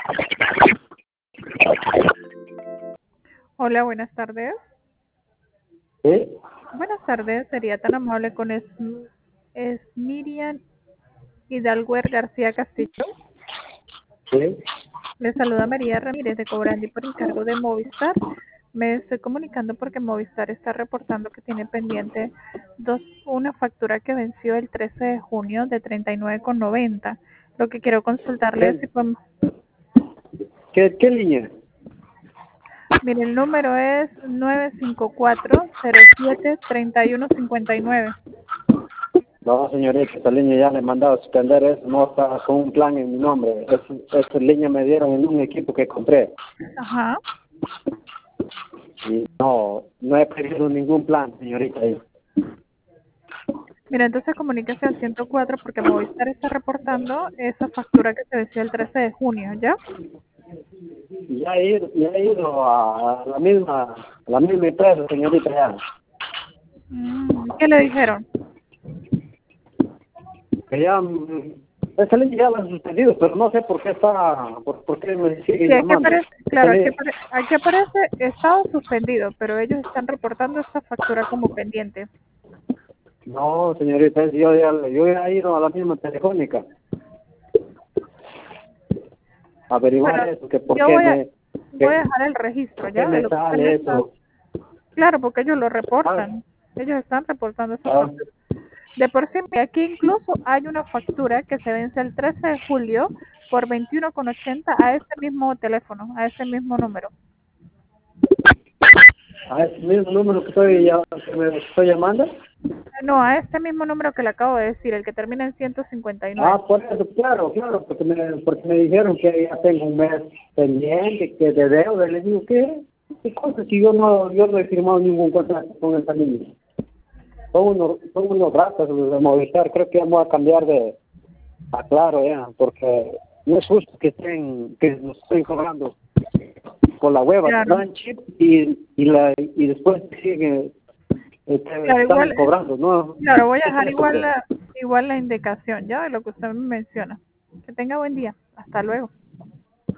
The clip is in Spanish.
Hola, buenas tardes. ¿Sí? Buenas tardes, sería tan amable con Miriam Hidalguer García Castillo. Sí. Le saluda María Ramírez de Cobrandi por encargo de Movistar. Me estoy comunicando porque Movistar está reportando que tiene pendiente una factura que venció el 13 de junio de 39,90. Lo que quiero consultarle es ¿Qué, si podemos... qué línea? Mire, el número es 954-07-3159. No, señorita, esta línea ya le he mandado a suspender eso, no está con un plan en mi nombre. Esta línea me dieron en un equipo que compré. Ajá. Y no he pedido ningún plan, señorita. Mira, entonces comuníquese al 104 porque Movistar está reportando esa factura que se venció el 13 de junio, ¿ya? Ya he ido a la misma empresa, señorita, ya. ¿Qué le dijeron? Que ya, esta línea ya la han suspendido, pero no sé por qué por qué me sigue Sí, aquí llamando. aparece, Esta claro, línea- aquí aparece estado suspendido, pero ellos están reportando esta factura como pendiente. no, señorita, yo ya he ido a la misma telefónica a Bueno, averiguar eso, que por yo qué voy a dejar el registro, por qué ¿ya? De me lo que usted me sale está... eso. Claro, porque ellos lo Ah, reportan. Ellos están reportando esa ah, factura. De por sí, aquí incluso hay una factura que se vence el 13 de julio por 21,80 a ese mismo teléfono, a ese mismo número. a ese mismo número que me estoy llamando. No, a este mismo número que le acabo de decir, el que termina en 159. Por eso, claro, porque me dijeron que ya tengo un mes pendiente, que de deuda. Les digo, ¿qué cosa? Si yo no he firmado ningún contrato con esta niña. Son unos ratos los de Movistar. Creo que vamos a cambiar a Claro ya, porque no es justo que nos estén cobrando por la web, Claro, dan chip y después siguen claro, están cobrando, ¿no? claro, voy a ¿Qué es dejar eso, pues? igual la indicación, ya, de lo que usted me menciona. Que tenga buen día. Hasta luego.